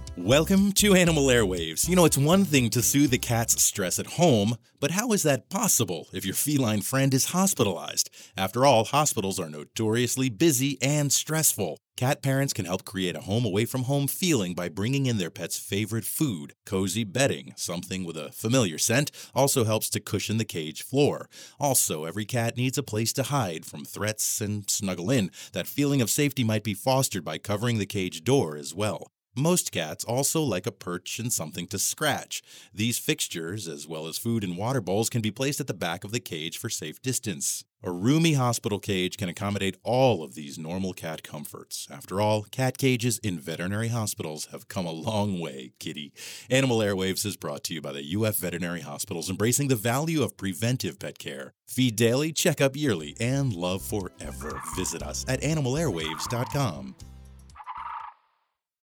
Welcome to Animal Airwaves. You know, it's one thing to soothe the cat's stress at home, but how is that possible if your feline friend is hospitalized? After all, hospitals are notoriously busy and stressful. Cat parents can help create a home away from home feeling by bringing in their pet's favorite food. Cozy bedding, something with a familiar scent, also helps to cushion the cage floor. Also, every cat needs a place to hide from threats and snuggle in. That feeling of safety might be fostered by covering the cage door as well. Most cats also like a perch and something to scratch. These fixtures, as well as food and water bowls, can be placed at the back of the cage for safe distance. A roomy hospital cage can accommodate all of these normal cat comforts. After all, cat cages in veterinary hospitals have come a long way, kitty. Animal Airwaves is brought to you by the UF Veterinary Hospitals, embracing the value of preventive pet care. Feed daily, check up yearly, and love forever. Visit us at animalairwaves.com.